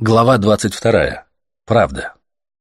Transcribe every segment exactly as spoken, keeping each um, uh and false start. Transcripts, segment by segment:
Глава двадцать вторая. Правда.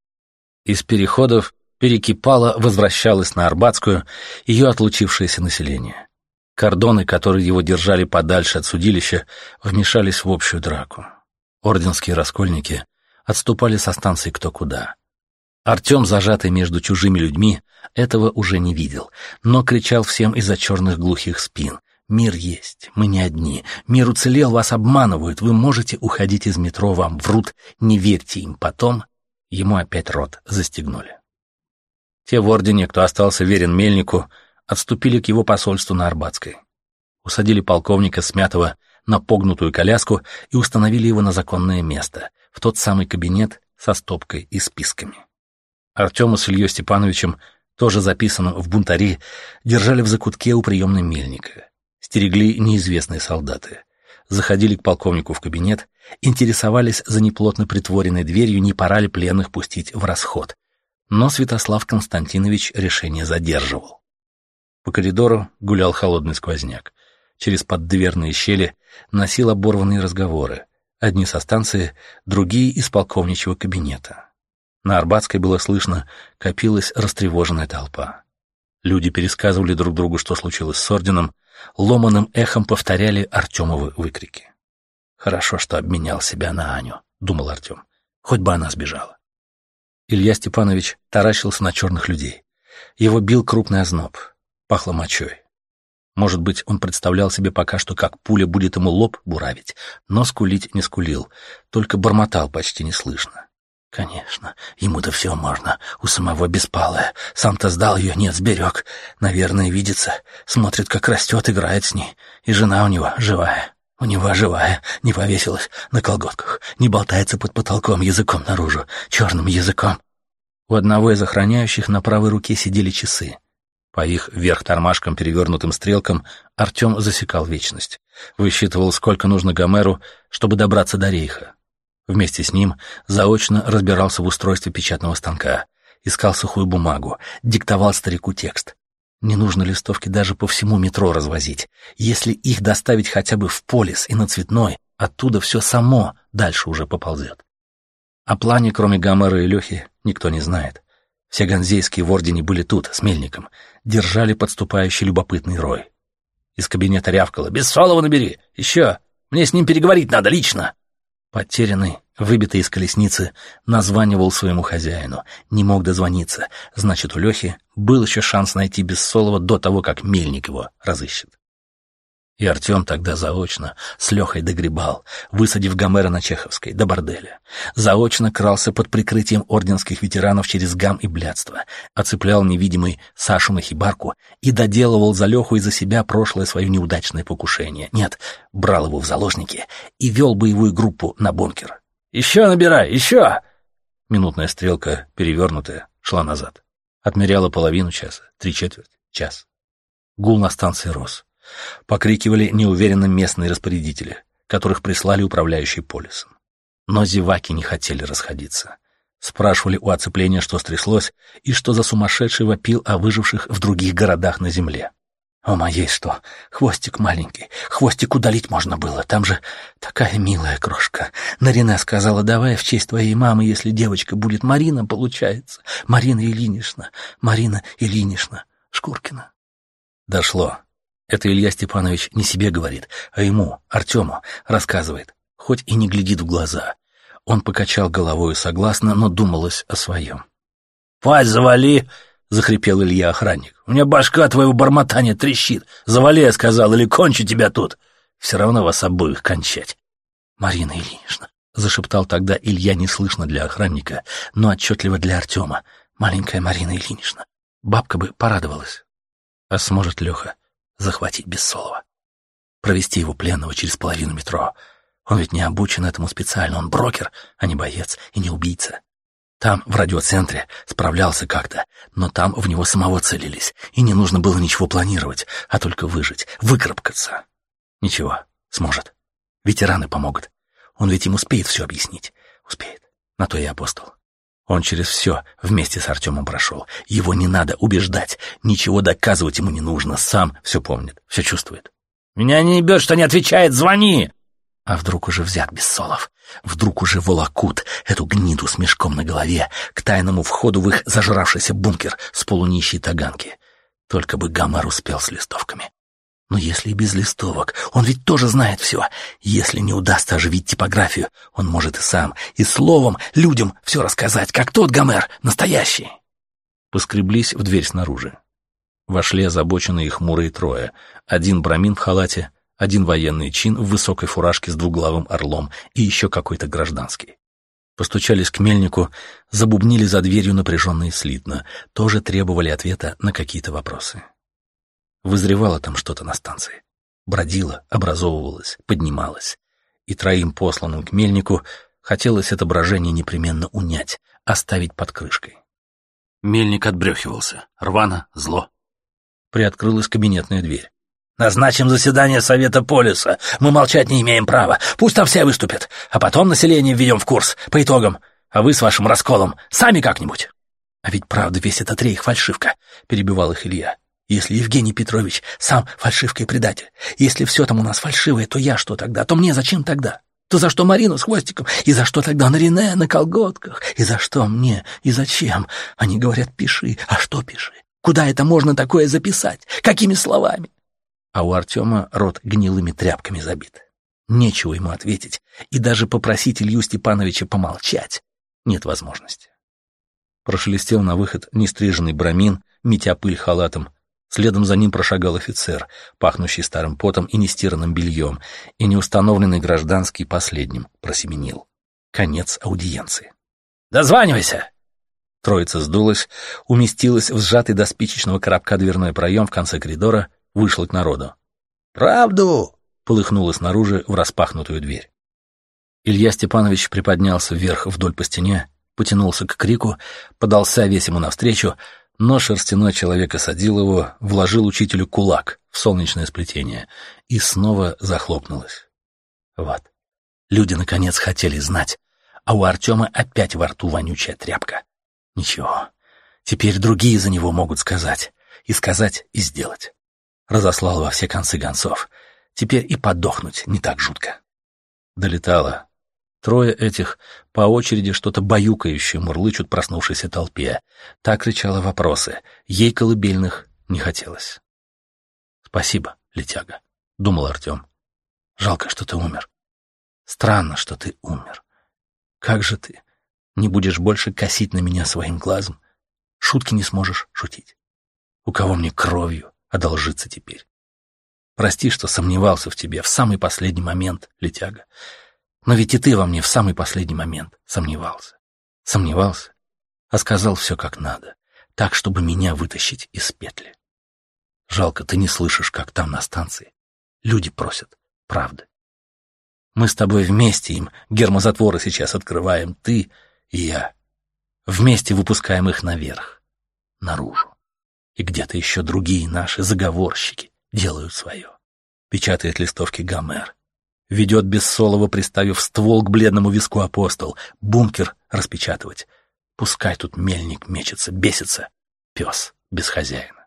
Из переходов перекипало, возвращалось на Арбатскую ее отлучившееся население. Кордоны, которые его держали подальше от судилища, вмешались в общую драку. Орденские раскольники отступали со станции кто куда. Артем, зажатый между чужими людьми, этого уже не видел, но кричал всем из-за черных глухих спин: «Мир есть, мы не одни, мир уцелел, вас обманывают, вы можете уходить из метро, вам врут, не верьте им». Потом ему опять рот застегнули. Те в ордене, кто остался верен Мельнику, отступили к его посольству на Арбатской. Усадили полковника Смятова на погнутую коляску и установили его на законное место, в тот самый кабинет со стопкой и списками. Артема с Ильей Степановичем, тоже записанным в бунтари, держали в закутке у приемной Мельника. Стерегли неизвестные солдаты. Заходили к полковнику в кабинет, интересовались за неплотно притворенной дверью, не пора ли пленных пустить в расход. Но Святослав Константинович решение задерживал. По коридору гулял холодный сквозняк. Через поддверные щели носил оборванные разговоры. Одни со станции, другие из полковничьего кабинета. На Арбатской было слышно, копилась растревоженная толпа. Люди пересказывали друг другу, что случилось с орденом, ломаным эхом повторяли Артемовы выкрики. «Хорошо, что обменял себя на Аню», — думал Артем. «Хоть бы она сбежала». Илья Степанович таращился на черных людей. Его бил крупный озноб, пахло мочой. Может быть, он представлял себе пока что, как пуля будет ему лоб буравить, но скулить не скулил, только бормотал почти неслышно. Конечно, ему-то все можно, у самого беспалая. Сам-то сдал ее, нет, сберег. Наверное, видится, смотрит, как растет, играет с ней. И жена у него живая. У него живая, не повесилась на колготках, не болтается под потолком языком наружу, черным языком. У одного из охраняющих на правой руке сидели часы. По их вверх тормашкам, перевернутым стрелкам, Артем засекал вечность. Высчитывал, сколько нужно Гомеру, чтобы добраться до Рейха. Вместе с ним заочно разбирался в устройстве печатного станка, искал сухую бумагу, диктовал старику текст. Не нужно листовки даже по всему метро развозить. Если их доставить хотя бы в Полис и на Цветной, оттуда все само дальше уже поползет. О плане, кроме Гомера и Лехи, никто не знает. Все ганзейские в ордене были тут, с Мельником, держали подступающий любопытный рой. Из кабинета рявкало: «Бессолова набери! Еще! Мне с ним переговорить надо лично!» Потерянный, выбитый из колесницы, названивал своему хозяину. Не мог дозвониться. Значит, у Лехи был еще шанс найти Бессолова до того, как Мельник его разыщет. И Артем тогда заочно с Лехой догребал, высадив Гомера на Чеховской, до борделя. Заочно крался под прикрытием орденских ветеранов через гам и блядство, оцеплял невидимый Сашу на хибарку и доделывал за Леху и за себя прошлое свое неудачное покушение. Нет, брал его в заложники и вел боевую группу на бункер. «Еще набирай, еще!» Минутная стрелка, перевернутая, шла назад. Отмеряла половину часа, три четверти, час. Гул на станции рос. Покрикивали неуверенно местные распорядители, которых прислали управляющие Полисом. Но зеваки не хотели расходиться. Спрашивали у оцепления, что стряслось, и что за сумасшедший вопил о выживших в других городах на земле. «У моей что? Хвостик маленький. Хвостик удалить можно было. Там же такая милая крошка. Нарина сказала: давай в честь твоей мамы, если девочка будет Марина, получается. Марина Ильинична. Марина Ильинична. Шкуркина». Дошло. Это Илья Степанович не себе говорит, а ему, Артему, рассказывает, хоть и не глядит в глаза. Он покачал головой согласно, но думалось о своем. «Пасть завали!» — захрипел Илья охранник. «У меня башка твоего бормотания трещит. Завали, я сказал, или кончу тебя тут. Все равно вас обоих кончать». «Марина Ильинична», — зашептал тогда Илья неслышно для охранника, но отчетливо для Артема. «Маленькая Марина Ильинична. Бабка бы порадовалась». А сможет Леха захватить Бессолова, провести его пленного через половину метро? Он ведь не обучен этому специально, он брокер, а не боец и не убийца. Там, в радиоцентре, справлялся как-то, но там в него самого целились, и не нужно было ничего планировать, а только выжить, выкарабкаться. Ничего, сможет. Ветераны помогут. Он ведь им успеет все объяснить. Успеет. На то и апостол. Он через все вместе с Артемом прошел. Его не надо убеждать. Ничего доказывать ему не нужно. Сам все помнит, все чувствует. «Меня не ебет, что не отвечает, звони!» А вдруг уже взят Бессолов? Вдруг уже волокут эту гниду с мешком на голове к тайному входу в их зажравшийся бункер с полунищей таганки? Только бы Гомер успел с листовками. Но если и без листовок, он ведь тоже знает все. Если не удастся оживить типографию, он может и сам, и словом людям все рассказать, как тот Гомер, настоящий. Поскреблись в дверь снаружи. Вошли озабоченные и хмурые трое. Один брамин в халате, один военный чин в высокой фуражке с двуглавым орлом и еще какой-то гражданский. Постучались к мельнику, забубнили за дверью напряженно и слитно, тоже требовали ответа на какие-то вопросы. Вызревало там что-то на станции. Бродило, образовывалось, поднималось. И троим посланным к мельнику хотелось это брожение непременно унять, оставить под крышкой. Мельник отбрехивался. Рвано, зло. Приоткрылась кабинетная дверь. «Назначим заседание Совета Полиса. Мы молчать не имеем права. Пусть там все выступят. А потом население введем в курс. По итогам. А вы с вашим расколом сами как-нибудь». «А ведь правда весь этот рейх фальшивка», — перебивал их Илья. «Если Евгений Петрович сам фальшивка и предатель, если все там у нас фальшивое, то я что тогда? То мне зачем тогда? То за что Марину с хвостиком? И за что тогда Нарине на колготках? И за что мне? И зачем? Они говорят, пиши. А что пиши? Куда это можно такое записать? Какими словами?» А у Артема рот гнилыми тряпками забит. Нечего ему ответить, и даже попросить Илью Степановича помолчать нет возможности. Прошелестел на выход нестриженный брамин, метя пыль халатом. Следом за ним прошагал офицер, пахнущий старым потом и нестиранным бельем, и неустановленный гражданский последним просеменил. Конец аудиенции. «Дозванивайся!» Троица сдулась, уместилась в сжатый до спичечного коробка дверной проем в конце коридора, вышла к народу. «Правду!» — полыхнуло снаружи в распахнутую дверь. Илья Степанович приподнялся вверх вдоль по стене, потянулся к крику, подался весь ему навстречу, но шерстяной человек осадил его, вложил учителю кулак в солнечное сплетение, и снова захлопнулось. Вот. Люди, наконец, хотели знать, а у Артема опять во рту вонючая тряпка. Ничего, теперь другие за него могут сказать. И сказать, и сделать. Разослал во все концы гонцов. Теперь и подохнуть не так жутко. Долетало. Трое этих по очереди что-то баюкающее мурлычут проснувшейся толпе. Так кричала вопросы. Ей колыбельных не хотелось. «Спасибо, летяга», — думал Артем. «Жалко, что ты умер. Странно, что ты умер. Как же ты не будешь больше косить на меня своим глазом? Шутки не сможешь шутить. У кого мне кровью одолжиться теперь? Прости, что сомневался в тебе в самый последний момент, летяга. Но ведь и ты во мне в самый последний момент сомневался. Сомневался, а сказал все как надо, так, чтобы меня вытащить из петли. Жалко, ты не слышишь, как там на станции люди просят правды. Мы с тобой вместе им гермозатворы сейчас открываем, ты и я. Вместе выпускаем их наверх, наружу. И где-то еще другие наши заговорщики делают свое. Печатает листовки Гомер. Ведет Бессолова, приставив ствол к бледному виску апостол. Бункер распечатывать. Пускай тут мельник мечется, бесится. Пес без хозяина.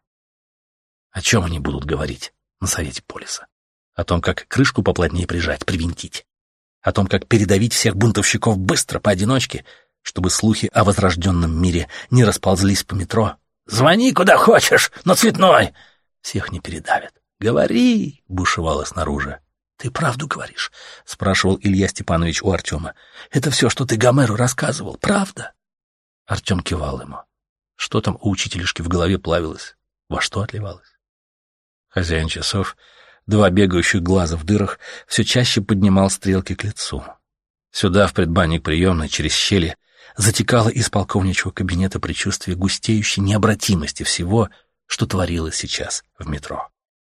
О чем они будут говорить на Совете Полиса? О том, как крышку поплотнее прижать, привинтить. О том, как передавить всех бунтовщиков быстро, поодиночке, чтобы слухи о возрожденном мире не расползлись по метро. «Звони куда хочешь, но Цветной!» Всех не передавят. «Говори!» — бушевало снаружи. «Ты правду говоришь?» — спрашивал Илья Степанович у Артема. «Это все, что ты Гомеру рассказывал, правда?» Артем кивал ему. Что там у учителюшки в голове плавилось? Во что отливалось? Хозяин часов, два бегающих глаза в дырах, все чаще поднимал стрелки к лицу. Сюда, в предбанник приемной, через щели, затекало из полковничьего кабинета предчувствие густеющей необратимости всего, что творилось сейчас в метро.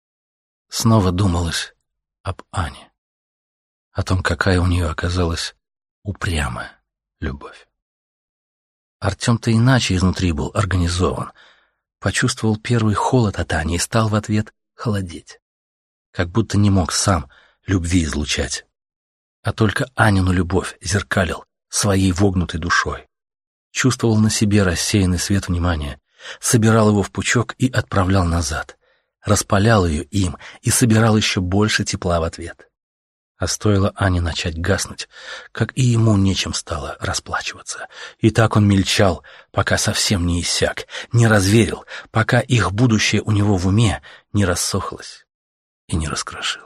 Снова думалось об Ане, о том, какая у нее оказалась упрямая любовь. Артем-то иначе изнутри был организован, почувствовал первый холод от Ани и стал в ответ холодеть, как будто не мог сам любви излучать, а только Анину любовь зеркалил своей вогнутой душой, чувствовал на себе рассеянный свет внимания, собирал его в пучок и отправлял назад, распалял ее им и собирал еще больше тепла в ответ. А стоило Ане начать гаснуть, как и ему нечем стало расплачиваться. И так он мельчал, пока совсем не иссяк, не разверил, пока их будущее у него в уме не рассохлось и не раскрошилось.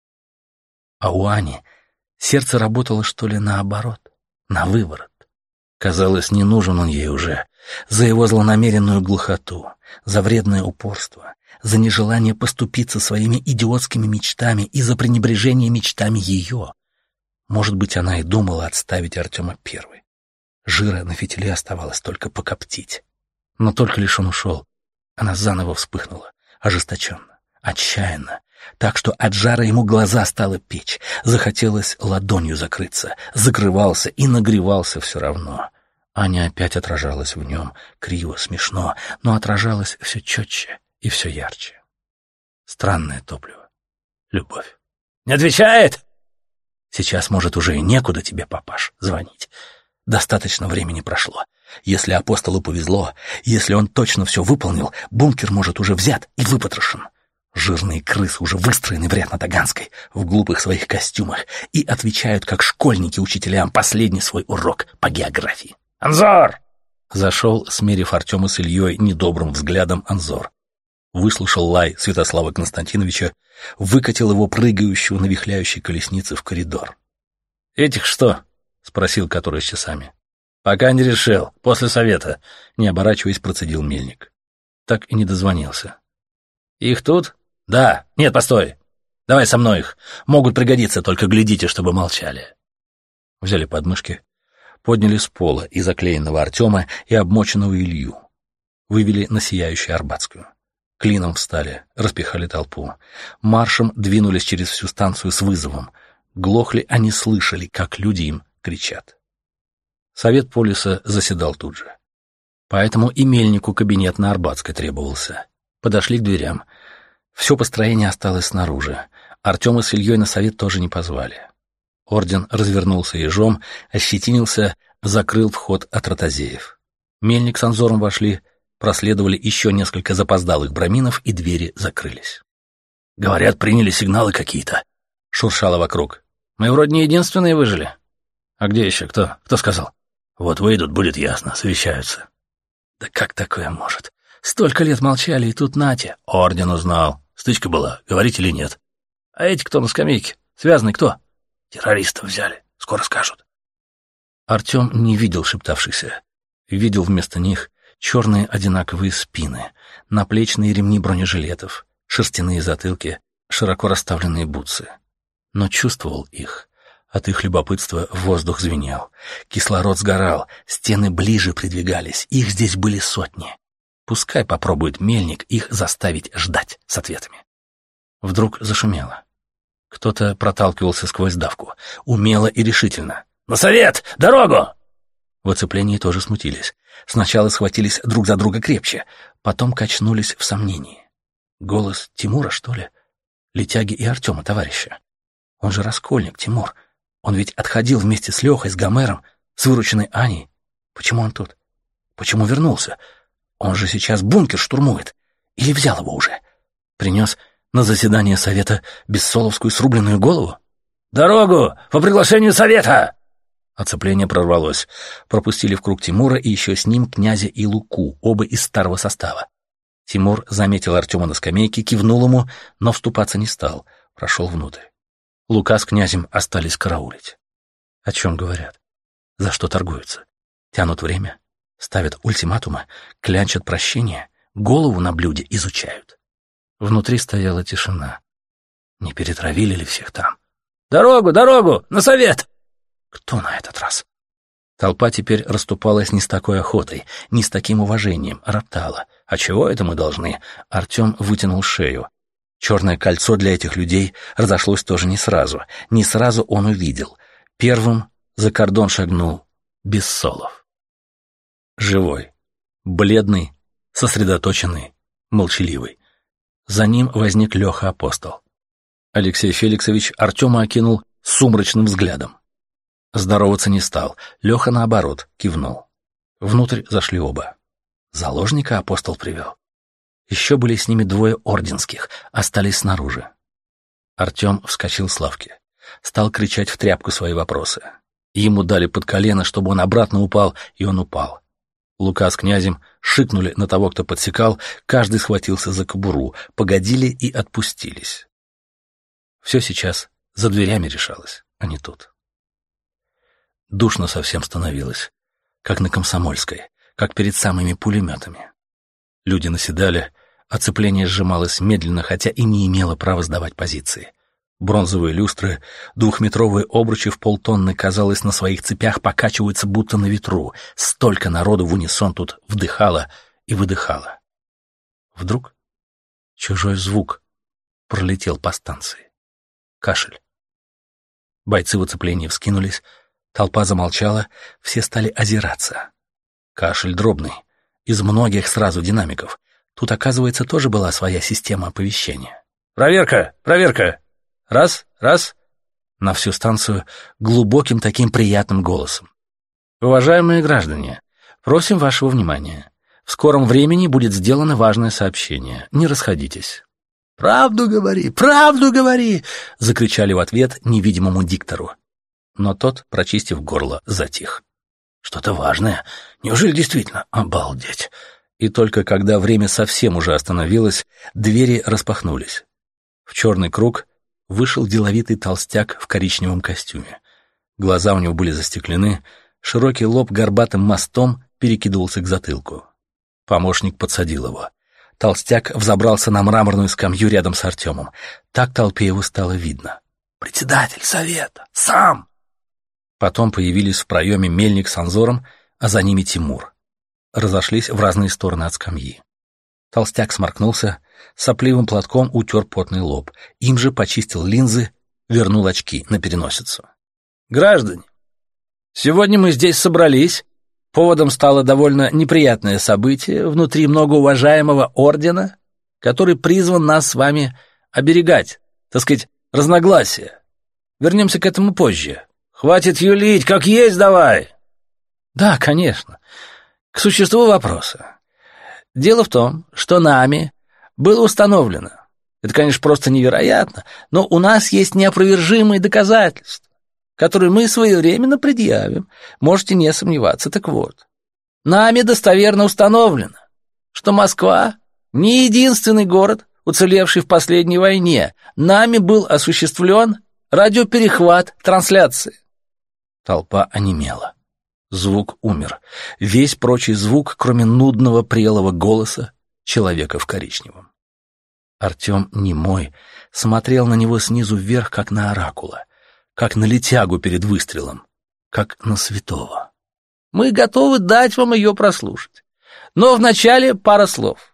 А у Ани сердце работало, что ли, наоборот, на выворот. Казалось, не нужен он ей уже за его злонамеренную глухоту, за вредное упорство, за нежелание поступиться своими идиотскими мечтами и за пренебрежение мечтами ее. Может быть, она и думала отставить Артема первой. Жира на фитиле оставалось только покоптить. Но только лишь он ушел, она заново вспыхнула, ожесточенно, отчаянно, так что от жара ему глаза стало печь, захотелось ладонью закрыться, закрывался и нагревался все равно. Аня опять отражалась в нем, криво, смешно, но отражалась все четче и все ярче. Странное топливо. Любовь. «Не отвечает?» «Сейчас, может, уже и некуда тебе, папаш, звонить. Достаточно времени прошло. Если апостолу повезло, если он точно все выполнил, бункер, может, уже взят и выпотрошен. Жирные крысы уже выстроены в ряд на Таганской, в глупых своих костюмах, и отвечают, как школьники, учителям последний свой урок по географии. «Анзор!» Зашел, смерив Артема с Ильей недобрым взглядом, Анзор. Выслушал лай Святослава Константиновича, выкатил его прыгающего на вихляющей колеснице в коридор. «Этих что?» — спросил который с часами. «Пока не решил, после совета», — не оборачиваясь, процедил Мельник. Так и не дозвонился. «Их тут?» «Да. Нет, постой. Давай со мной их. Могут пригодиться, только глядите, чтобы молчали». Взяли подмышки, подняли с пола и заклеенного Артема, и обмоченного Илью. Вывели на сияющую Арбатскую. Клином встали, распихали толпу. Маршем двинулись через всю станцию с вызовом. Глохли, они слышали, как люди им кричат. Совет полиса заседал тут же. Поэтому и Мельнику кабинет на Арбатской требовался. Подошли к дверям. Все построение осталось снаружи. Артема с Ильей на совет тоже не позвали. Орден развернулся ежом, ощетинился, закрыл вход от ротозеев. Мельник с Анзором вошли, проследовали еще несколько запоздалых браминов, и двери закрылись. «Говорят, приняли сигналы какие-то», — шуршало вокруг. «Мы вроде не единственные выжили». «А где еще? Кто? Кто сказал?» «Вот выйдут, будет ясно, совещаются». «Да как такое может? Столько лет молчали, и тут нате». «Орден узнал. Стычка была, говорить или нет?» «А эти кто на скамейке? Связанный кто?» «Террористов взяли. Скоро скажут». Артем не видел шептавшихся. Видел вместо них черные одинаковые спины, наплечные ремни бронежилетов, шерстяные затылки, широко расставленные бутсы. Но чувствовал их. От их любопытства воздух звенел. Кислород сгорал, стены ближе придвигались, их здесь были сотни. Пускай попробует Мельник их заставить ждать с ответами. Вдруг зашумело. Кто-то проталкивался сквозь давку, умело и решительно. «На совет! Дорогу!» В оцеплении тоже смутились. Сначала схватились друг за друга крепче, потом качнулись в сомнении. Голос Тимура, что ли? Летяги и Артема, товарища. Он же раскольник, Тимур. Он ведь отходил вместе с Лехой, с Гомером, с вырученной Аней. Почему он тут? Почему вернулся? Он же сейчас бункер штурмует. Или взял его уже? Принес на заседание совета бессоловскую срубленную голову? «Дорогу! По приглашению совета!» Оцепление прорвалось. Пропустили в круг Тимура и еще с ним князя и Луку, оба из старого состава. Тимур заметил Артема на скамейке, кивнул ему, но вступаться не стал. Прошел внутрь. Лука с князем остались караулить. О чем говорят? За что торгуются? Тянут время? Ставят ультиматумы? Клянчат прощения? Голову на блюде изучают? Внутри стояла тишина. Не перетравили ли всех там? «Дорогу, дорогу! На совет!» Кто на этот раз? Толпа теперь расступалась не с такой охотой, не с таким уважением, роптала. А чего это мы должны? Артем вытянул шею. Черное кольцо для этих людей разошлось тоже не сразу. Не сразу он увидел. Первым за кордон шагнул Бессолов. Живой, бледный, сосредоточенный, молчаливый. За ним возник Леха Апостол. Алексей Феликсович Артема окинул сумрачным взглядом. Здороваться не стал. Леха, наоборот, кивнул. Внутрь зашли оба. Заложника Апостол привел. Еще были с ними двое орденских, остались снаружи. Артем вскочил с лавки. стал кричать в тряпку свои вопросы. Ему дали под колено, чтобы он обратно упал, и он упал. Лука с князем шикнули на того, кто подсекал, каждый схватился за кобуру, погодили и отпустились. Все сейчас за дверями решалось, а не тут. Душно совсем становилось, как на Комсомольской, как перед самыми пулеметами. Люди наседали, оцепление сжималось медленно, хотя и не имело права сдавать позиции. Бронзовые люстры, двухметровые обручи в полтонны, казалось, на своих цепях покачиваются будто на ветру. Столько народу в унисон тут вдыхало и выдыхало. Вдруг чужой звук пролетел по станции. Кашель. Бойцы в оцеплении вскинулись, толпа замолчала, все стали озираться. Кашель дробный, из многих сразу динамиков. Тут, оказывается, тоже была своя система оповещения. «Проверка! Проверка! Раз, раз!» На всю станцию глубоким таким приятным голосом. «Уважаемые граждане, просим вашего внимания. В скором времени будет сделано важное сообщение. Не расходитесь». «Правду говори! Правду говори!» — закричали в ответ невидимому диктору. Но тот, прочистив горло, затих. «Что-то важное. Неужели действительно? Обалдеть!» И только когда время совсем уже остановилось, двери распахнулись. В черный круг вышел деловитый толстяк в коричневом костюме. Глаза у него были застеклены, широкий лоб горбатым мостом перекидывался к затылку. Помощник подсадил его. Толстяк взобрался на мраморную скамью рядом с Артемом. Так толпе его стало видно. «Председатель совета! Сам!» Потом появились в проеме Мельник с Анзором, а за ними Тимур. Разошлись в разные стороны от скамьи. Толстяк сморкнулся, сопливым платком утер потный лоб, им же почистил линзы, вернул очки на переносицу. «Граждане, сегодня мы здесь собрались. Поводом стало довольно неприятное событие внутри многоуважаемого ордена, который призван нас с вами оберегать, так сказать, разногласия. Вернемся к этому позже. Хватит юлить, как есть давай!» «Да, конечно. К существу вопроса. Дело в том, что нами было установлено, это, конечно, просто невероятно, но у нас есть неопровержимые доказательства, которые мы своевременно предъявим, можете не сомневаться. Так вот, нами достоверно установлено, что Москва не единственный город, уцелевший в последней войне. Нами был осуществлен радиоперехват трансляции». Толпа онемела. Звук умер. Весь прочий звук, кроме нудного прелого голоса человека в коричневом. Артем, немой, смотрел на него снизу вверх, как на оракула, как на летягу перед выстрелом, как на святого. «Мы готовы дать вам ее прослушать. Но вначале пара слов.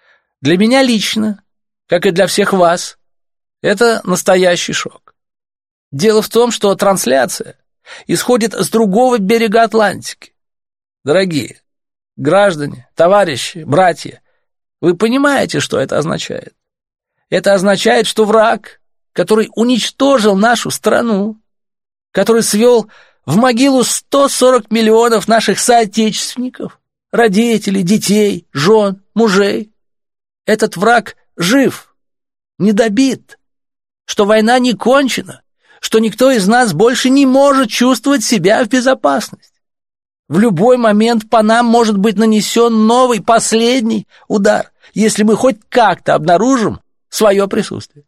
Для меня лично, как и для всех вас, это настоящий шок. Дело в том, что трансляция исходит с другого берега Атлантики. Дорогие граждане, товарищи, братья, вы понимаете, что это означает? Это означает, что враг, который уничтожил нашу страну, который свел в могилу сто сорок миллионов наших соотечественников, родителей, детей, жен, мужей, этот враг жив, недобит, что война не кончена, что никто из нас больше не может чувствовать себя в безопасности. В любой момент по нам может быть нанесен новый, последний удар, если мы хоть как-то обнаружим свое присутствие.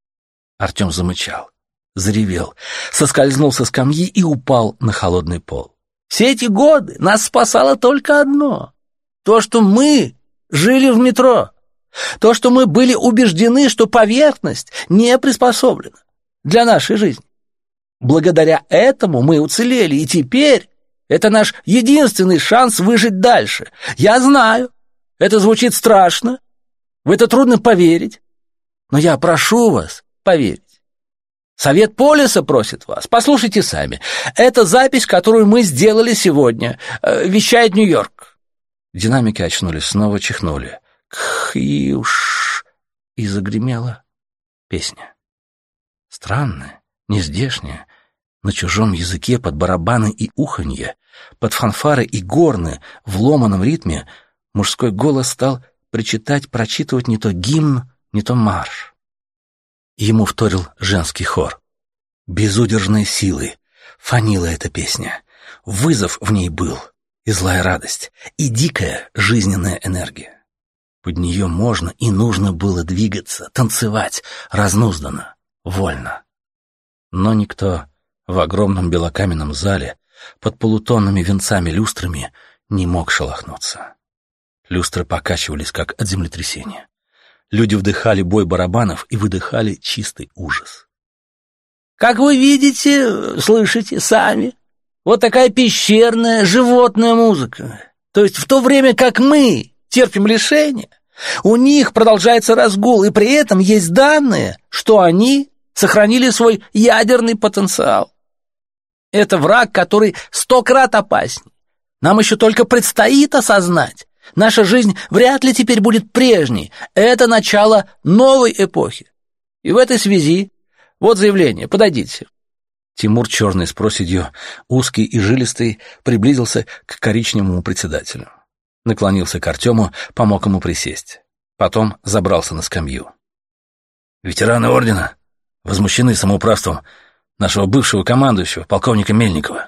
Артем замычал, заревел, соскользнул со скамьи и упал на холодный пол. Все эти годы нас спасало только одно — то, что мы жили в метро, то, что мы были убеждены, что поверхность не приспособлена для нашей жизни. Благодаря этому мы уцелели, и теперь это наш единственный шанс выжить дальше. Я знаю, это звучит страшно, в это трудно поверить, но я прошу вас поверить. Совет Полиса просит вас, послушайте сами. Это запись, которую мы сделали сегодня, вещает Нью-Йорк. Динамики очнулись, снова чихнули. Кх-и-уш, и загремела песня. Странная, нездешняя, на чужом языке, под барабаны и уханье, под фанфары и горны, в ломаном ритме мужской голос стал причитать, прочитывать не то гимн, не то марш. Ему вторил женский хор. Безудержной силой фанила эта песня. Вызов в ней был, и злая радость, и дикая жизненная энергия. Под нее можно и нужно было двигаться, танцевать, разнузданно, вольно. Но никто в огромном белокаменном зале под полутонными венцами-люстрами не мог шелохнуться. Люстры покачивались, как от землетрясения. Люди вдыхали бой барабанов и выдыхали чистый ужас. Как вы видите, слышите сами, вот такая пещерная животная музыка. То есть в то время как мы терпим лишения, у них продолжается разгул, и при этом есть данные, что они сохранили свой ядерный потенциал. Это враг, который сто крат опаснее. Нам еще только предстоит осознать. Наша жизнь вряд ли теперь будет прежней. Это начало новой эпохи. И в этой связи вот заявление, подойдите. Тимур, черный с проседью, узкий и жилистый, приблизился к коричневому председателю. Наклонился к Артему, помог ему присесть. Потом забрался на скамью. Ветераны ордена возмущены самоуправством нашего бывшего командующего, полковника Мельникова.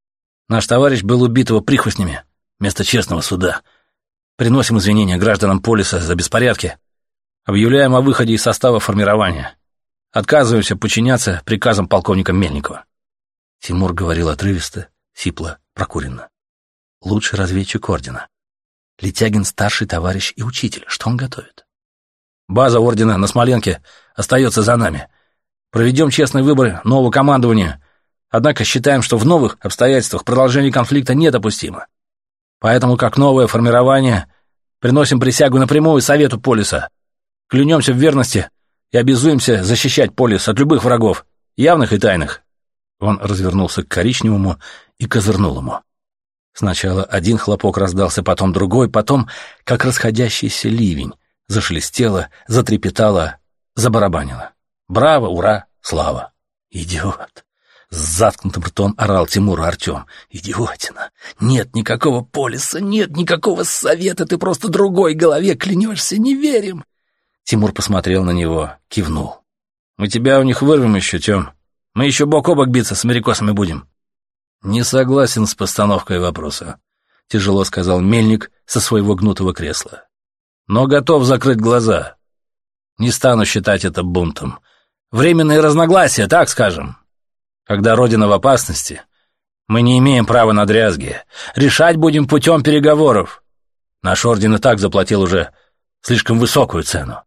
Наш товарищ был убит его прихвостнями вместо честного суда. Приносим извинения гражданам Полиса за беспорядки. Объявляем о выходе из состава формирования. Отказываемся подчиняться приказам полковника Мельникова. Тимур говорил отрывисто, сипло, прокуренно. Лучший разведчик ордена. Летягин старший товарищ и учитель. Что он готовит? База ордена на Смоленке остается за нами. Проведем честный выбор нового командования. Однако считаем, что в новых обстоятельствах продолжение конфликта недопустимо. Поэтому, как новое формирование, приносим присягу напрямую Совету Полиса. Клянемся в верности и обязуемся защищать Полис от любых врагов, явных и тайных. Он развернулся к коричневому и козырнул ему. Сначала один хлопок раздался, потом другой, потом, как расходящийся ливень, зашелестело, затрепетало, забарабанило. Браво, ура, слава! Идиот! С заткнутым ртом орал Тимуру Артем. Идиотина! Нет никакого Полиса, нет никакого совета, ты просто другой голове клянешься, не верим! Тимур посмотрел на него, кивнул. «Мы тебя у них вырвем еще, Тем. Мы еще бок о бок биться с америкосами будем». «Не согласен с постановкой вопроса», — тяжело сказал Мельник со своего гнутого кресла. «Но готов закрыть глаза. Не стану считать это бунтом. Временные разногласия, так скажем. Когда Родина в опасности, мы не имеем права на дрязги. Решать будем путем переговоров. Наш орден и так заплатил уже слишком высокую цену.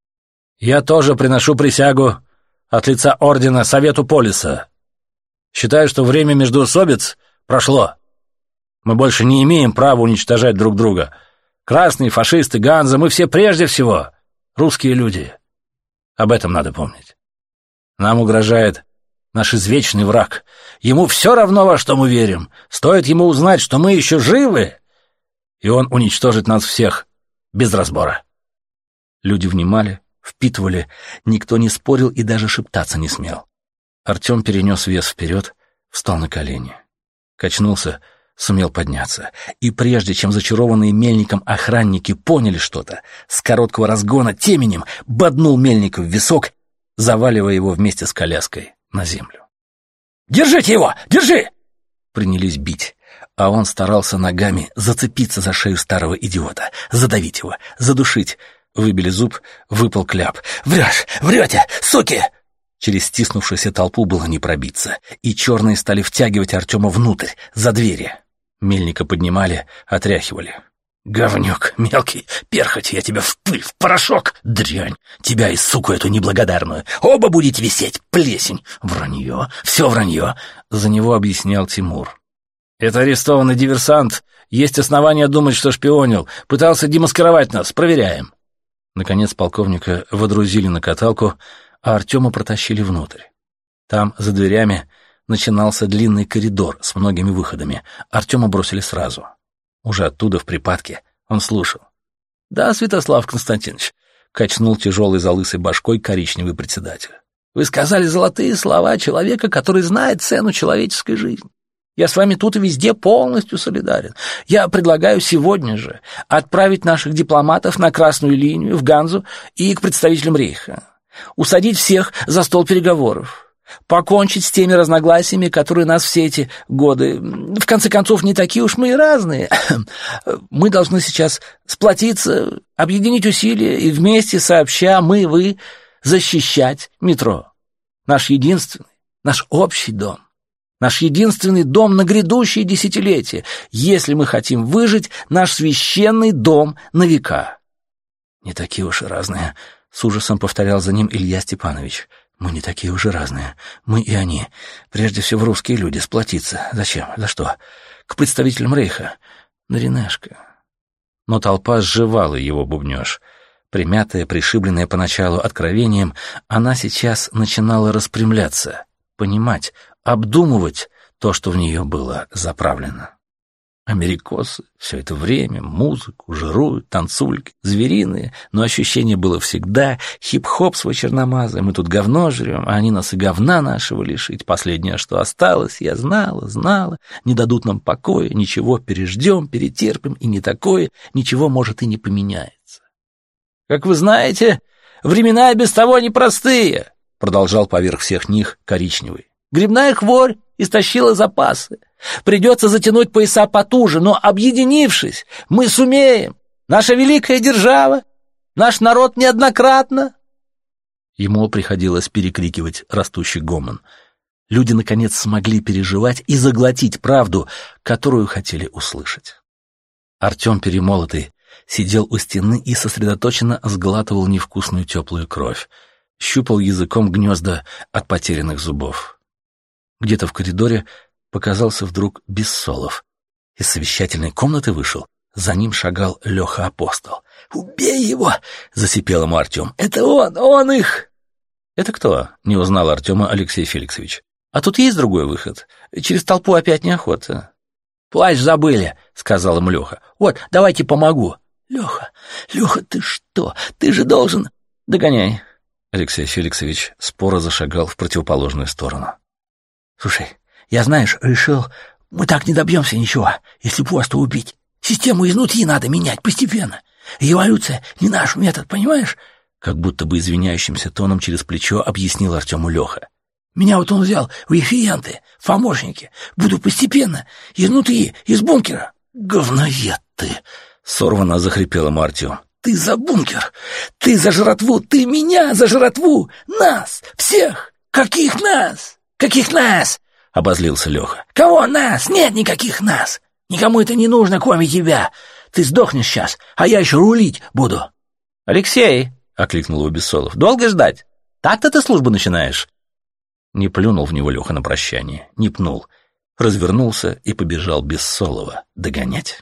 Я тоже приношу присягу от лица ордена Совету Полиса. Считаю, что время междоусобиц прошло. Мы больше не имеем права уничтожать друг друга. Красные, фашисты, ганзы, мы все прежде всего русские люди. Об этом надо помнить. Нам угрожает наш извечный враг. Ему все равно, во что мы верим. Стоит ему узнать, что мы еще живы, и он уничтожит нас всех без разбора». Люди внимали, впитывали, никто не спорил и даже шептаться не смел. Артем перенес вес вперед, встал на колени. Качнулся, сумел подняться. И прежде чем зачарованные Мельником охранники поняли что-то, с короткого разгона теменем боднул Мельника в висок, заваливая его вместе с коляской на землю. «Держите его! Держи!» Принялись бить, а он старался ногами зацепиться за шею старого идиота, задавить его, задушить. Выбили зуб, выпал кляп. «Врешь! Врете! Суки!» Через стиснувшуюся толпу было не пробиться, и черные стали втягивать Артема внутрь, за двери. Мельника поднимали, отряхивали. «Говнюк, мелкий, перхоть, я тебя в пыль, в порошок, дрянь! Тебя и суку эту неблагодарную! Оба будете висеть, плесень! Вранье, все вранье!» За него объяснял Тимур. «Это арестованный диверсант, есть основания думать, что шпионил, пытался демаскировать нас, проверяем!» Наконец полковника водрузили на каталку, а Артема протащили внутрь. Там, за дверями, начинался длинный коридор с многими выходами. Артема бросили сразу. Уже оттуда, в припадке, он слушал. «Да, Святослав Константинович», — качнул тяжелой залысой башкой коричневый председатель. «Вы сказали золотые слова человека, который знает цену человеческой жизни. Я с вами тут и везде полностью солидарен. Я предлагаю сегодня же отправить наших дипломатов на красную линию, в Ганзу и к представителям Рейха. Усадить всех за стол переговоров. покончить с теми разногласиями, которые нас все эти годы... В конце концов, не такие уж мы и разные. Мы должны сейчас сплотиться, объединить усилия и вместе, сообща, мы, вы, защищать метро. Наш единственный, наш общий дом. Наш единственный дом на грядущие десятилетия, если мы хотим выжить, наш священный дом на века. Не такие уж и разные, с ужасом повторял за ним Илья Степанович. Мы не такие уж и разные. Мы и они. Прежде всего русские люди. Сплотиться. Зачем? За что? К представителям Рейха. Наринешка. Но толпа сживала его бубнёж. Примятая, пришибленная поначалу откровением, она сейчас начинала распрямляться, понимать, обдумывать то, что в нее было заправлено. Америкосы все это время, музыку, жируют, танцульки, звериные, но ощущение было всегда: хип-хоп свой черномазый, мы тут говно жрем, а они нас и говна нашего лишить. Последнее, что осталось, я знала, знала, не дадут нам покоя, ничего, переждем, перетерпим, и не такое, ничего, может, и не поменяется. «Как вы знаете, времена и без того непростые», — продолжал поверх всех них коричневый. «Грибная хворь истощила запасы. Придется затянуть пояса потуже, но, объединившись, мы сумеем. Наша великая держава, наш народ неоднократно...» Ему приходилось перекрикивать растущий гомон. Люди, наконец, смогли переживать и заглотить правду, которую хотели услышать. Артем, перемолотый, сидел у стены и сосредоточенно сглатывал невкусную теплую кровь, щупал языком гнезда от потерянных зубов. Где-то в коридоре показался вдруг Бессолов. Из совещательной комнаты вышел. За ним шагал Леха Апостол. «Убей его!» — засипел ему Артем. «Это он! Он их!» «Это кто?» — не узнал Артема Алексей Феликсович. «А тут есть другой выход. Через толпу опять неохота». «Плащ забыли!» — сказал ему Леха. «Вот, давайте помогу». «Леха, Леха, ты что? Ты же должен...» «Догоняй!» Алексей Феликсович споро зашагал в противоположную сторону. «Слушай, я, знаешь, решил, мы так не добьемся ничего, если просто убить. Систему изнутри надо менять постепенно. Эволюция не наш метод, понимаешь?» Как будто бы извиняющимся тоном через плечо объяснил Артему Леха. «Меня вот он взял в референты, в помощники. Буду постепенно, изнутри, из бункера». «Говноед ты!» — сорвано захрипел ему Артем. «Ты за бункер! Ты за жратву! Ты меня за жратву! Нас! Всех! Каких нас? Каких нас?» — обозлился Леха. «Кого нас? Нет никаких нас! Никому это не нужно, кроме тебя! Ты сдохнешь сейчас, а я еще рулить буду!» «Алексей!» — окликнул его Бессолов. «Долго ждать? Так-то ты службу начинаешь?» Не плюнул в него Леха на прощание, не пнул. Развернулся и побежал Бессолова догонять.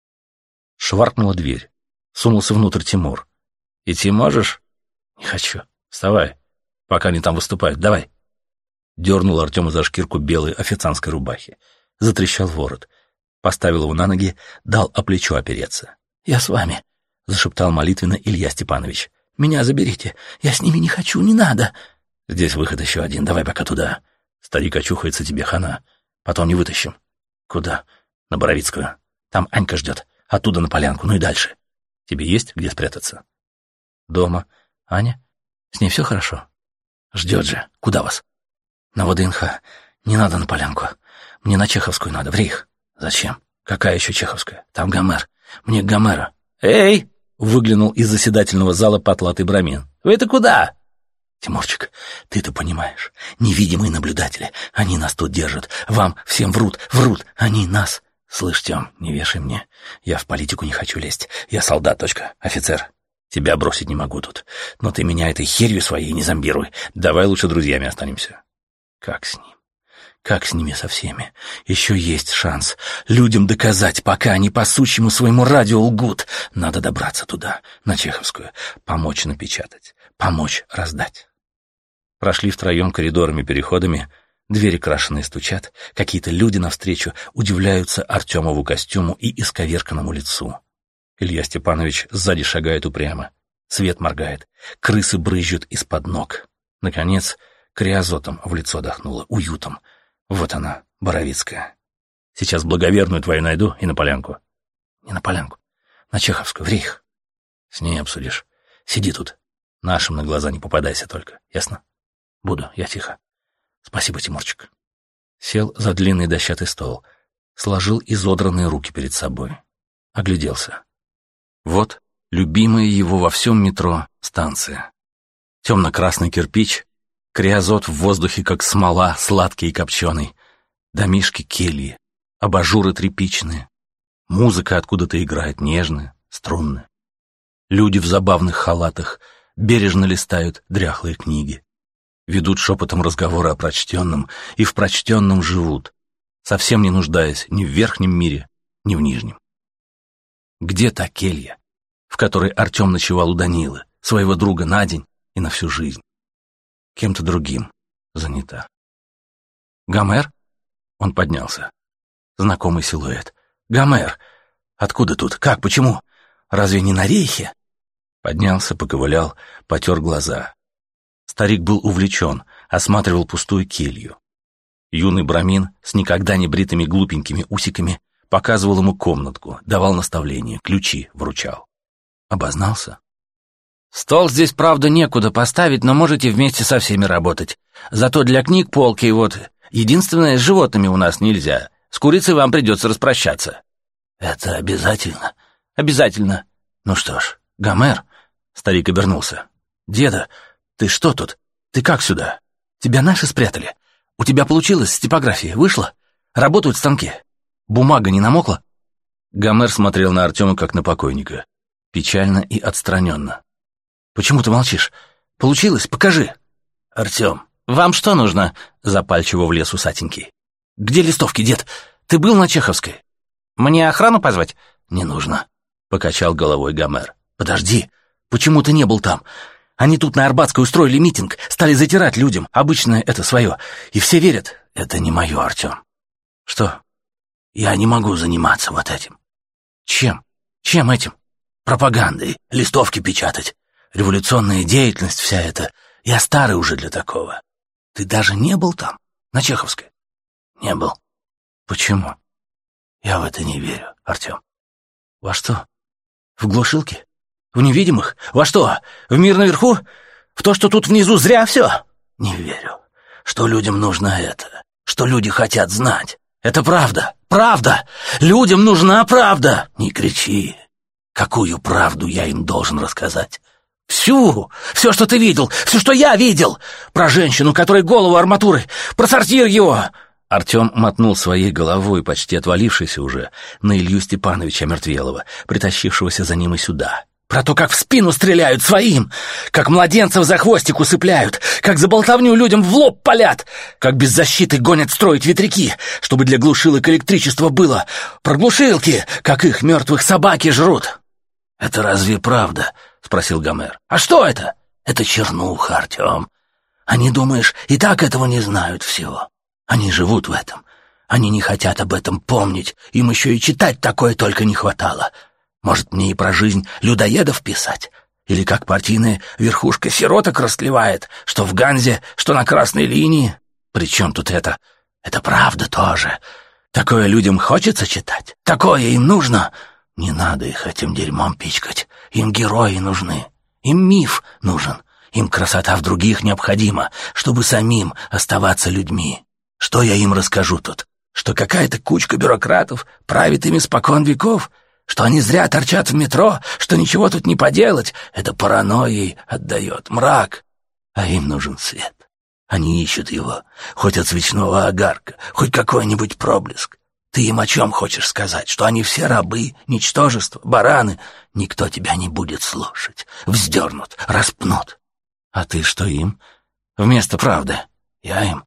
Шваркнула дверь. Сунулся внутрь Тимур. «Идти можешь?» «Не хочу. Вставай, пока они там выступают. Давай». Дернул Артема за шкирку белой официантской рубахи. Затрещал ворот. Поставил его на ноги, дал о плечо опереться. «Я с вами», — зашептал молитвенно Илья Степанович. «Меня заберите. Я с ними не хочу, не надо». «Здесь выход еще один. Давай пока туда. Старик очухается, тебе хана. Потом не вытащим». «Куда?» «На Боровицкую. Там Анька ждет. Оттуда на полянку, ну и дальше. Тебе есть где спрятаться?» «Дома. Аня? С ней все хорошо?» «Ждет же. Куда вас?» «На ВДНХ. Не надо на полянку. Мне на Чеховскую надо, в Рейх». «Зачем? Какая еще Чеховская? Там Гомер. Мне к Гомеру». «Эй!» — выглянул из заседательного зала потлатый Брамин. «Вы-то куда?» «Тимурчик, ты-то понимаешь. Невидимые наблюдатели. Они нас тут держат. Вам всем врут, врут. Они нас...» «Слышь, Тем, не вешай мне. Я в политику не хочу лезть. Я солдат, точка, офицер. Тебя бросить не могу тут. Но ты меня этой херью своей не зомбируй. Давай лучше друзьями останемся». «Как с ним? Как с ними со всеми? Еще есть шанс людям доказать, пока они по сущему своему радио лгут. Надо добраться туда, на Чеховскую, помочь напечатать, помочь раздать». Прошли втроем коридорами-переходами, двери крашеные стучат, какие-то люди навстречу удивляются Артемову костюму и исковерканному лицу. Илья Степанович сзади шагает упрямо, свет моргает, крысы брызжут из-под ног. Наконец, криозотом в лицо дохнуло, уютом. Вот она, Боровицкая. Сейчас благоверную твою найду и на полянку. Не на полянку, на Чеховскую, в Рейх. С ней обсудишь. Сиди тут. Нашим на глаза не попадайся только, ясно? Буду, я тихо. Спасибо, Тимурчик. Сел за длинный дощатый стол, сложил изодранные руки перед собой. Огляделся. Вот любимая его во всем метро станция. Темно-красный кирпич, криозот в воздухе, как смола, сладкий и копченый, домишки кельи, абажуры тряпичные, музыка откуда-то играет нежная, струнная. Люди в забавных халатах бережно листают дряхлые книги, ведут шепотом разговоры о прочтенном и в прочтенном живут, совсем не нуждаясь ни в верхнем мире, ни в нижнем. Где та келья, в которой Артем ночевал у Данилы, своего друга на день и на всю жизнь? Кем-то другим занята. «Гомер?» Он поднялся. Знакомый силуэт. «Гомер! Откуда тут? Как? Почему? Разве не на рейхе?» Поднялся, поковылял, потер глаза. Старик был увлечен, осматривал пустую келью. Юный брамин с никогда не бритыми глупенькими усиками показывал ему комнатку, давал наставления, ключи вручал. Обознался. «Стол здесь, правда, некуда поставить, но можете вместе со всеми работать. Зато для книг полки вот. Единственное, с животными у нас нельзя. С курицей вам придется распрощаться». «Это обязательно?» «Обязательно. Ну что ж, Гомер...» Старик обернулся. «Деда, ты что тут? Ты как сюда? Тебя наши спрятали? У тебя получилось с типографией? Вышло? Работают станки? Бумага не намокла?» Гомер смотрел на Артема, как на покойника. Печально и отстраненно. «Почему ты молчишь? Получилось? Покажи!» «Артем, вам что нужно?» Запальчиво влез усатенький. «Где листовки, дед? Ты был на Чеховской?» «Мне охрану позвать?» «Не нужно», — покачал головой Гомер. «Подожди, почему ты не был там? Они тут на Арбатской устроили митинг, стали затирать людям, обычное это свое, и все верят». «Это не мое, Артем». «Что?» «Я не могу заниматься вот этим». «Чем? Чем этим?» «Пропагандой, листовки печатать. Революционная деятельность вся эта. Я старый уже для такого». «Ты даже не был там, на Чеховской?» «Не был». «Почему?» «Я в это не верю, Артем». «Во что? В глушилке? В невидимых? Во что? В мир наверху? В то, что тут внизу зря все?» «Не верю. Что людям нужно это. Что люди хотят знать. Это правда. Правда. Людям нужна правда». «Не кричи. Какую правду я им должен рассказать?» «Всю! Все, что ты видел! Все, что я видел! Про женщину, которой голову арматурой! Про сортир его!» Артем мотнул своей головой, почти отвалившейся уже, на Илью Степановича Мертвелова, притащившегося за ним и сюда. «Про то, как в спину стреляют своим! Как младенцев за хвостик усыпляют! Как за болтовню людям в лоб палят! Как без защиты гонят строить ветряки, чтобы для глушилок электричество было! Про глушилки, как их мертвых собаки жрут!» «Это разве правда?» — спросил Гомер. «А что это?» «Это чернуха, Артем. Они, думаешь, и так этого не знают всего. Они живут в этом. Они не хотят об этом помнить. Им еще и читать такое только не хватало. Может, мне и про жизнь людоедов писать? Или как партийная верхушка сироток растлевает, что в Ганзе, что на красной линии? При чем тут это? Это правда тоже. Такое людям хочется читать? Такое им нужно?» «Не надо их этим дерьмом пичкать. Им герои нужны. Им миф нужен. Им красота в других необходима, чтобы самим оставаться людьми. Что я им расскажу тут? Что какая-то кучка бюрократов правит ими спокон веков? Что они зря торчат в метро? Что ничего тут не поделать? Это паранойей отдает. Мрак. А им нужен свет. Они ищут его. Хоть от свечного огарка, хоть какой-нибудь проблеск. Ты им о чем хочешь сказать? Что они все рабы, ничтожества, бараны? Никто тебя не будет слушать. Вздернут, распнут. А ты что им? Вместо правды. Я им?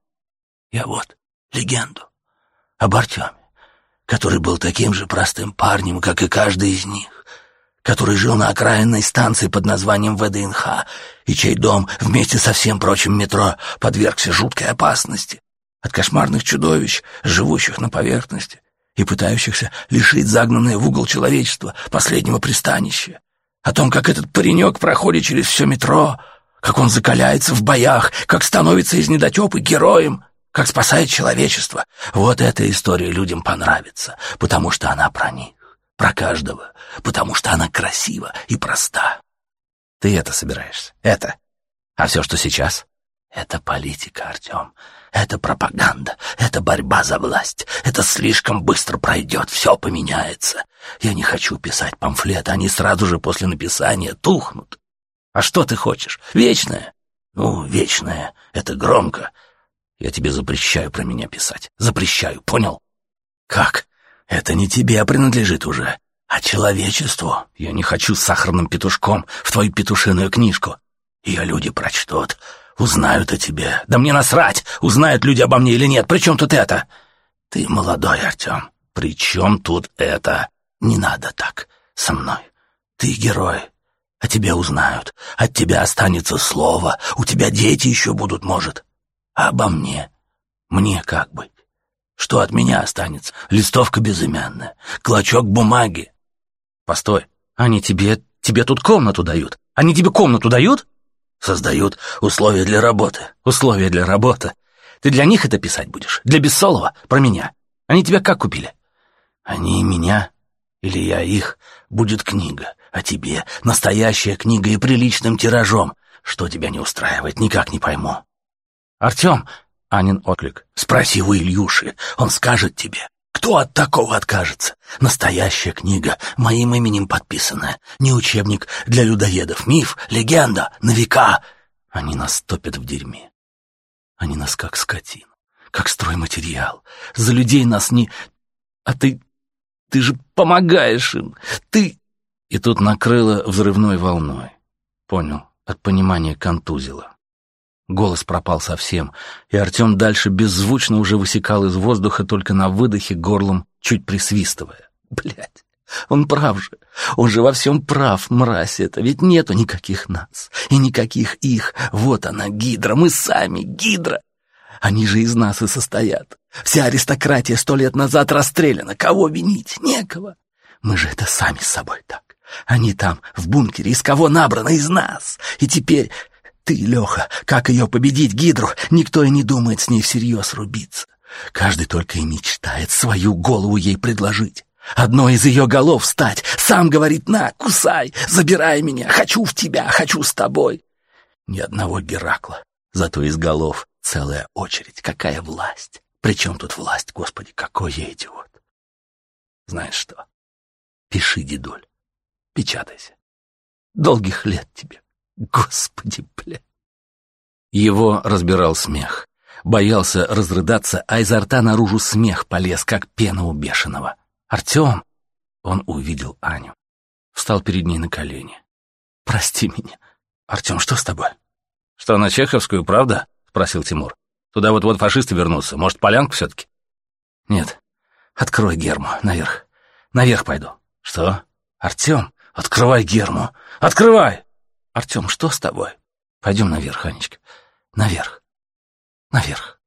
Я вот легенду об Артеме, который был таким же простым парнем, как и каждый из них, который жил на окраинной станции под названием ВДНХ, и чей дом вместе со всем прочим метро подвергся жуткой опасности от кошмарных чудовищ, живущих на поверхности и пытающихся лишить загнанное в угол человечества последнего пристанища. О том, как этот паренек проходит через все метро, как он закаляется в боях, как становится из недотепы героем, как спасает человечество. Вот эта история людям понравится, потому что она про них, про каждого, потому что она красива и проста. Ты это собираешься? Это? А все, что сейчас? Это политика, Артем. Это пропаганда, это борьба за власть. Это слишком быстро пройдет, все поменяется. Я не хочу писать памфлеты, они сразу же после написания тухнут. А что ты хочешь? Вечное? Ну, вечное — это громко. Я тебе запрещаю про меня писать. Запрещаю, понял? Как? Это не тебе принадлежит уже, а человечеству. Я не хочу с сахарным петушком в твою петушиную книжку. Ее люди прочтут, узнают о тебе. Да мне насрать, узнают люди обо мне или нет. При чем тут это? Ты молодой, Артем. При чем тут это? Не надо так со мной. Ты герой. О тебе узнают. От тебя останется слово. У тебя дети еще будут, может. А обо мне? Мне как быть? Что от меня останется? Листовка безымянная, клочок бумаги. Постой, они тебе, тебе тут комнату дают. Они тебе комнату дают? Создают условия для работы. Условия для работы. Ты для них это писать будешь? Для Бессолова? Про меня? Они тебя как купили? Они меня или я их? Будет книга. А тебе настоящая книга и приличным тиражом. Что тебя не устраивает, никак не пойму. Артем, Анин отклик, спроси у Ильюши, он скажет тебе. Кто от такого откажется? Настоящая книга, моим именем подписанная. Не учебник для людоедов. Миф, легенда, на века. Они нас топят в дерьме. Они нас как скотину, как стройматериал. За людей нас не... А ты... Ты же помогаешь им. Ты... И тут накрыло взрывной волной. Понял, от понимания контузило. Голос пропал совсем, и Артем дальше беззвучно уже высекал из воздуха, только на выдохе горлом, чуть присвистывая. Блядь, он прав же, он же во всем прав, мразь это, ведь нету никаких нас и никаких их. Вот она, Гидра, мы сами, Гидра. Они же из нас и состоят. Вся аристократия сто лет назад расстреляна, кого винить? Некого. Мы же это сами с собой так. Они там, в бункере, из кого набрано? Из нас. И теперь... Ты, Леха, как ее победить, Гидру? Никто и не думает с ней всерьез рубиться. Каждый только и мечтает свою голову ей предложить. Одной из ее голов стать. Сам говорит: на, кусай, забирай меня, хочу в тебя, хочу с тобой. Ни одного Геракла, зато из голов целая очередь. Какая власть? Причем тут власть, Господи, какой я идиот. Знаешь что? Пиши, дедуль, печатайся. Долгих лет тебе. Господи, бля. Его разбирал смех. Боялся разрыдаться, а изо рта наружу смех полез, как пена у бешеного. «Артем!» Он увидел Аню. Встал перед ней на колени. «Прости меня. Артем, что с тобой?» «Что, на Чеховскую, правда?» — спросил Тимур. «Туда вот-вот фашисты вернутся. Может, полянку все-таки?» «Нет. Открой герму. Наверх. Наверх пойду». «Что?» «Артем, открывай герму. Открывай!» «Артем, что с тобой?» «Пойдем наверх, Анечка. Наверх. Наверх».